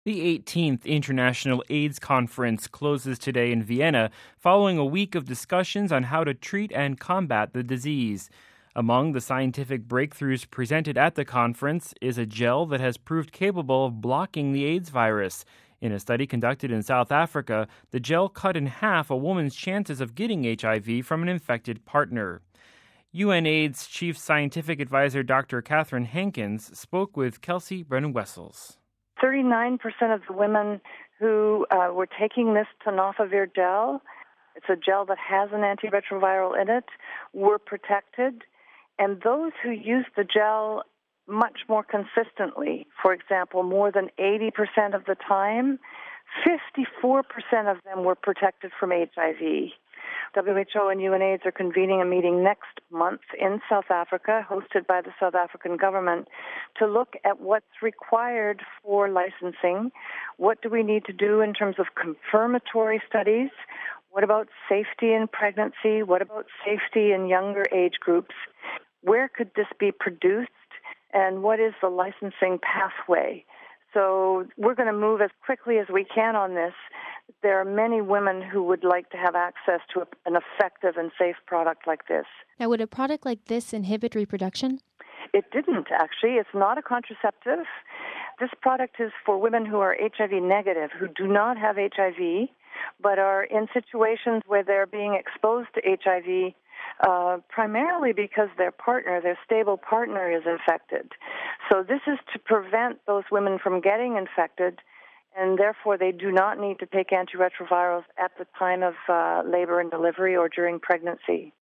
The 18th International AIDS Conference closes today in Vienna, following a week of discussions on how to treat and combat the disease. Among the scientific breakthroughs presented at the conference is a gel that has proved capable of blocking the AIDS virus. In a study conducted in South Africa, the gel cut in half a woman's chances of getting HIV from an infected partner. UNAIDS Chief Scientific Advisor Dr. Catherine Hankins spoke with Kelsey Brennan-Wessels. 39% of the women who were taking this tenofovir gel, it's a gel that has an antiretroviral in it, were protected. And those who used the gel much more consistently, for example, more than 80% of the time, 54% of them were protected from HIV. WHO and UNAIDS are convening a meeting next month in South Africa, hosted by the South African government, to look at what's required for licensing. What do we need to do in terms of confirmatory studies? What about safety in pregnancy? What about safety in younger age groups? Where could this be produced? And what is the licensing pathway? So we're going to move as quickly as we can on this. There are many women who would like to have access to an effective and safe product like this. Now, would a product like this inhibit reproduction? It didn't, actually. It's not a contraceptive. This product is for women who are HIV negative, who do not have HIV, but are in situations where they're being exposed to HIV primarily because their stable partner is infected. So this is to prevent those women from getting infected, and therefore they do not need to take antiretrovirals at the time of labor and delivery or during pregnancy.